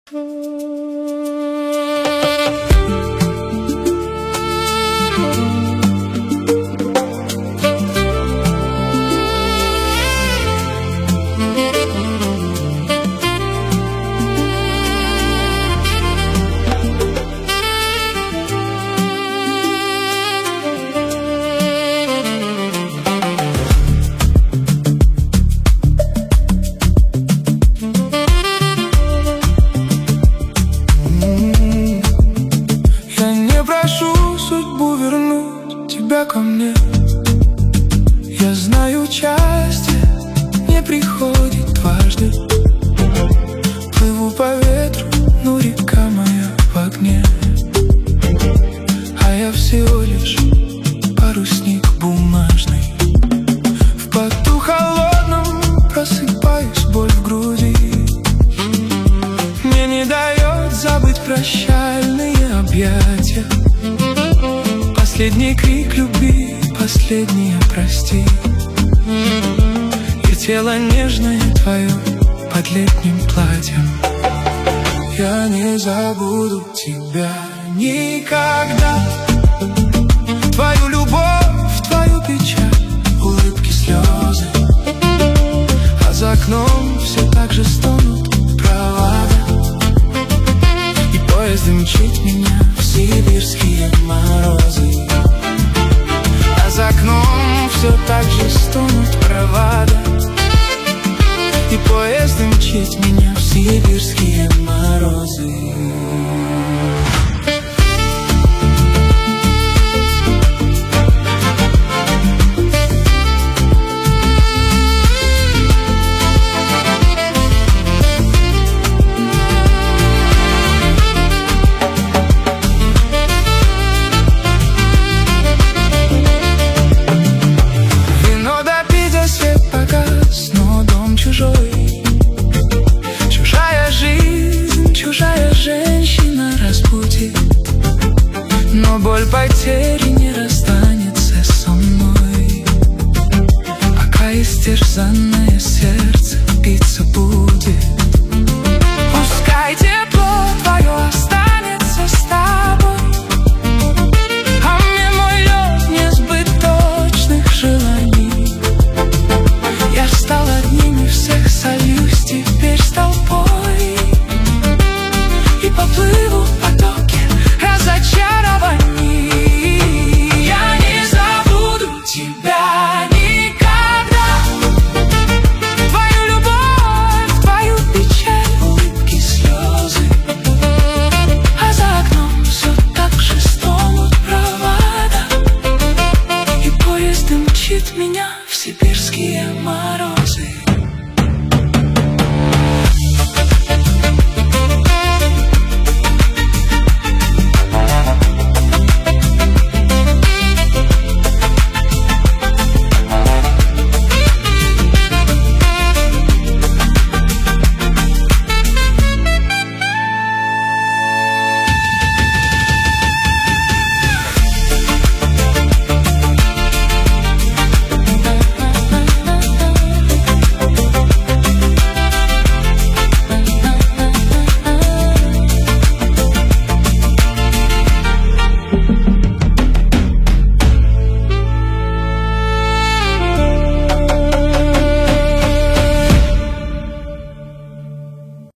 Ко мне. Я знаю, счастье не приходит дважды. Плыву по ветру, но река моя в огне. А я всего лишь парусник бумажный. В поту холодном просыпаюсь, боль в груди. Мне не дает забыть прощальные объятия. Последний крик любви, последнее прости. И тело нежное твое под летним платьем. Я не забуду тебя никогда. Твою любовь, твою печаль, улыбки, слезы. А за окном все так же стонут